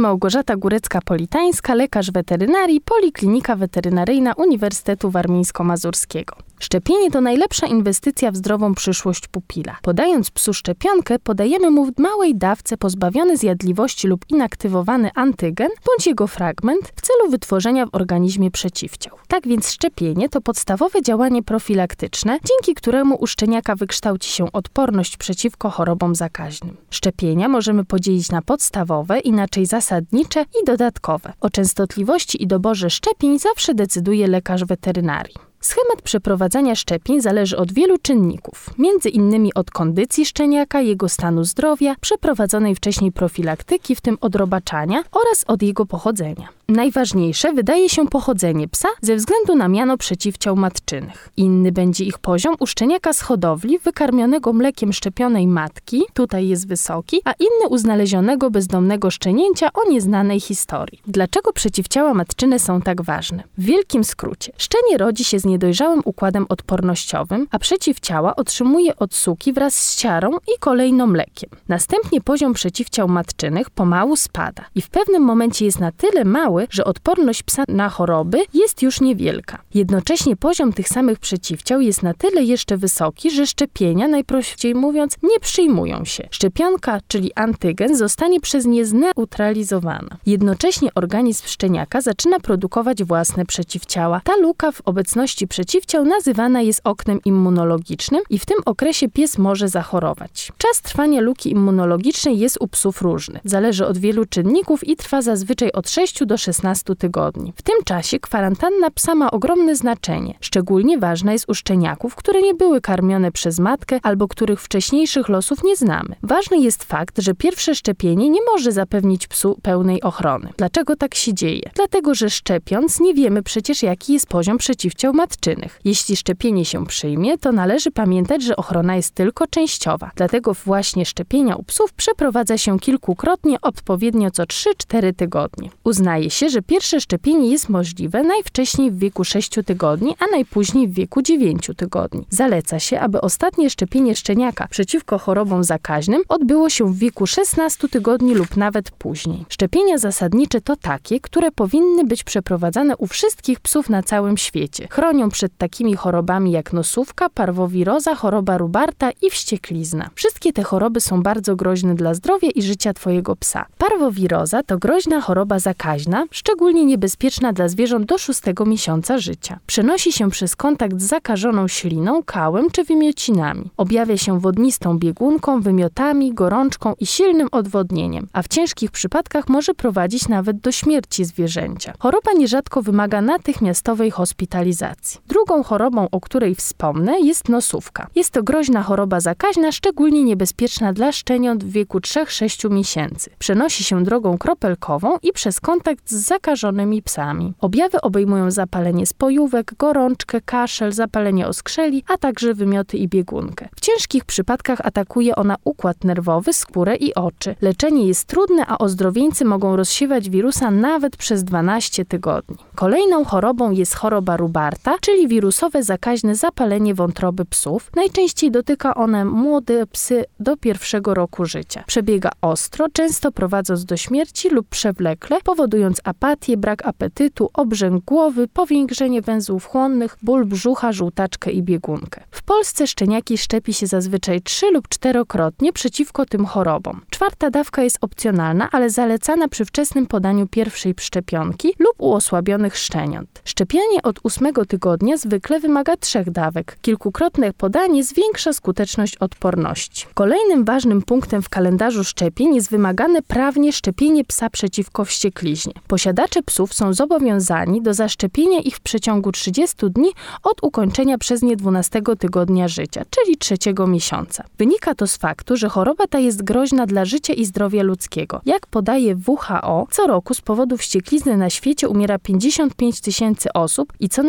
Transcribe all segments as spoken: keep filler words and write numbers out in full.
Małgorzata Górecka-Politańska, lekarz weterynarii, Poliklinika Weterynaryjna Uniwersytetu Warmińsko-Mazurskiego. Szczepienie to najlepsza inwestycja w zdrową przyszłość pupila. Podając psu szczepionkę, podajemy mu w małej dawce pozbawiony zjadliwości lub inaktywowany antygen bądź jego fragment w celu wytworzenia w organizmie przeciwciał. Tak więc szczepienie to podstawowe działanie profilaktyczne, dzięki któremu u szczeniaka wykształci się odporność przeciwko chorobom zakaźnym. Szczepienia możemy podzielić na podstawowe, inaczej zasadnicze i dodatkowe. O częstotliwości i doborze szczepień zawsze decyduje lekarz weterynarii. Schemat przeprowadzania szczepień zależy od wielu czynników, między innymi od kondycji szczeniaka, jego stanu zdrowia, przeprowadzonej wcześniej profilaktyki, w tym odrobaczania, oraz od jego pochodzenia. Najważniejsze wydaje się pochodzenie psa ze względu na miano przeciwciał matczynych. Inny będzie ich poziom u szczeniaka z hodowli wykarmionego mlekiem szczepionej matki, tutaj jest wysoki, a inny u znalezionego bezdomnego szczenięcia o nieznanej historii. Dlaczego przeciwciała matczyne są tak ważne? W wielkim skrócie, szczenie rodzi się z niedojrzałym układem odpornościowym, a przeciwciała otrzymuje od suki wraz z ciarą i kolejno mlekiem. Następnie poziom przeciwciał matczynych pomału spada i w pewnym momencie jest na tyle mały, że odporność psa na choroby jest już niewielka. Jednocześnie poziom tych samych przeciwciał jest na tyle jeszcze wysoki, że szczepienia, najprościej mówiąc, nie przyjmują się. Szczepionka, czyli antygen, zostanie przez nie zneutralizowana. Jednocześnie organizm szczeniaka zaczyna produkować własne przeciwciała. Ta luka w obecności przeciwciał nazywana jest oknem immunologicznym i w tym okresie pies może zachorować. Czas trwania luki immunologicznej jest u psów różny. Zależy od wielu czynników i trwa zazwyczaj od sześciu do szesnastu tygodni. W tym czasie kwarantanna psa ma ogromne znaczenie. Szczególnie ważna jest u szczeniaków, które nie były karmione przez matkę albo których wcześniejszych losów nie znamy. Ważny jest fakt, że pierwsze szczepienie nie może zapewnić psu pełnej ochrony. Dlaczego tak się dzieje? Dlatego, że szczepiąc nie wiemy przecież, jaki jest poziom przeciwciał matczynych. Jeśli szczepienie się przyjmie, to należy pamiętać, że ochrona jest tylko częściowa. Dlatego właśnie szczepienia u psów przeprowadza się kilkukrotnie, odpowiednio co trzy cztery tygodnie. Uznaje się, że pierwsze szczepienie jest możliwe najwcześniej w wieku sześciu tygodni, a najpóźniej w wieku dziewięciu tygodni. Zaleca się, aby ostatnie szczepienie szczeniaka przeciwko chorobom zakaźnym odbyło się w wieku szesnastu tygodni lub nawet później. Szczepienia zasadnicze to takie, które powinny być przeprowadzane u wszystkich psów na całym świecie. Chronią przed takimi chorobami jak nosówka, parwowiroza, choroba Rubarta i wścieklizna. Wszystkie te choroby są bardzo groźne dla zdrowia i życia twojego psa. Parwowiroza to groźna choroba zakaźna, szczególnie niebezpieczna dla zwierząt do szóstego miesiąca życia. Przenosi się przez kontakt z zakażoną śliną, kałem czy wymiocinami. Objawia się wodnistą biegunką, wymiotami, gorączką i silnym odwodnieniem, a w ciężkich przypadkach może prowadzić nawet do śmierci zwierzęcia. Choroba nierzadko wymaga natychmiastowej hospitalizacji. Drugą chorobą, o której wspomnę, jest nosówka. Jest to groźna choroba zakaźna, szczególnie niebezpieczna dla szczeniąt w wieku trzech do sześciu miesięcy. Przenosi się drogą kropelkową i przez kontakt z zakażonymi psami. Objawy obejmują zapalenie spojówek, gorączkę, kaszel, zapalenie oskrzeli, a także wymioty i biegunkę. W ciężkich przypadkach atakuje ona układ nerwowy, skórę i oczy. Leczenie jest trudne, a ozdrowieńcy mogą rozsiewać wirusa nawet przez dwanaście tygodni. Kolejną chorobą jest choroba Rubarta, czyli wirusowe zakaźne zapalenie wątroby psów. Najczęściej dotyka one młode psy do pierwszego roku życia. Przebiega ostro, często prowadząc do śmierci lub przewlekle, powodując apatię, brak apetytu, obrzęk głowy, powiększenie węzłów chłonnych, ból brzucha, żółtaczkę i biegunkę. W Polsce szczeniaki szczepi się zazwyczaj trzy lub czterokrotnie przeciwko tym chorobom. Czwarta dawka jest opcjonalna, ale zalecana przy wczesnym podaniu pierwszej szczepionki lub u osłabionych szczeniąt. Szczepienie od ósmego tygodnia zwykle wymaga trzech dawek. Kilkukrotne podanie zwiększa skuteczność odporności. Kolejnym ważnym punktem w kalendarzu szczepień jest wymagane prawnie szczepienie psa przeciwko wściekliźnie. Posiadacze psów są zobowiązani do zaszczepienia ich w przeciągu trzydziestu dni od ukończenia przez nie dwunastego tygodnia życia, czyli trzeciego miesiąca. Wynika to z faktu, że choroba ta jest groźna dla życia i zdrowia ludzkiego. Jak podaje W H O, co roku z powodu wścieklizny na świecie umiera pięćdziesiąt pięć tysięcy osób i co najważniejsze,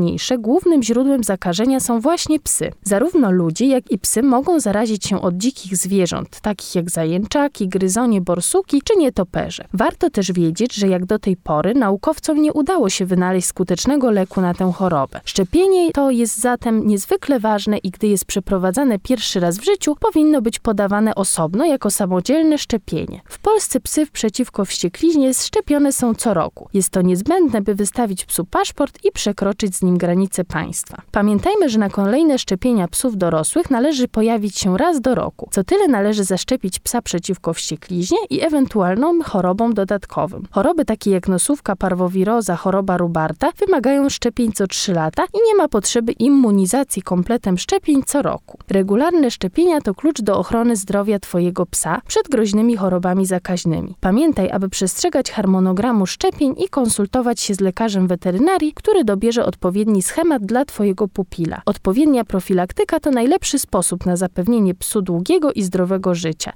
najważniejsze, głównym źródłem zakażenia są właśnie psy. Zarówno ludzie, jak i psy mogą zarazić się od dzikich zwierząt, takich jak zajęczaki, gryzonie, borsuki czy nietoperze. Warto też wiedzieć, że jak do tej pory naukowcom nie udało się wynaleźć skutecznego leku na tę chorobę. Szczepienie to jest zatem niezwykle ważne i gdy jest przeprowadzane pierwszy raz w życiu, powinno być podawane osobno jako samodzielne szczepienie. W Polsce psy przeciwko wściekliźnie szczepione są co roku. Jest to niezbędne, by wystawić psu paszport i przekroczyć z nim granice państwa. Pamiętajmy, że na kolejne szczepienia psów dorosłych należy pojawić się raz do roku. Co tyle należy zaszczepić psa przeciwko wściekliźnie i ewentualnym chorobom dodatkowym. Choroby takie jak nosówka, parwowiroza, choroba Rubarta wymagają szczepień co trzy lata i nie ma potrzeby immunizacji kompletem szczepień co roku. Regularne szczepienia to klucz do ochrony zdrowia Twojego psa przed groźnymi chorobami zakaźnymi. Pamiętaj, aby przestrzegać harmonogramu szczepień i konsultować się z lekarzem weterynarii, który dobierze odpowiedni schemat dla Twojego pupila. Odpowiednia profilaktyka to najlepszy sposób na zapewnienie psu długiego i zdrowego życia.